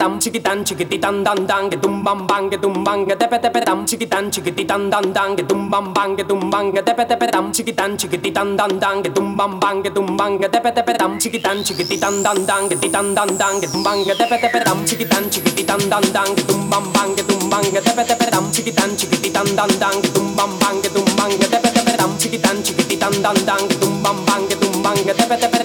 tam chiquitan chiquititan dan dan que tumban que tepe tepe tam chiquitan chiquititan dan dan que tumban que tepe tepe tam chiquitan chiquititan dan dan que tumban que tepe tepe tam chiquitan chiquititan dan dan que titan dan que tumban que tepe tepe tam chiquitan chiquititan dan dan que tumban que tepe tepe tam chiquitan chiquititan dan dan que tumban que tepe tepe tam chiquitan chiquititan dan dan que tumban que tepe tepe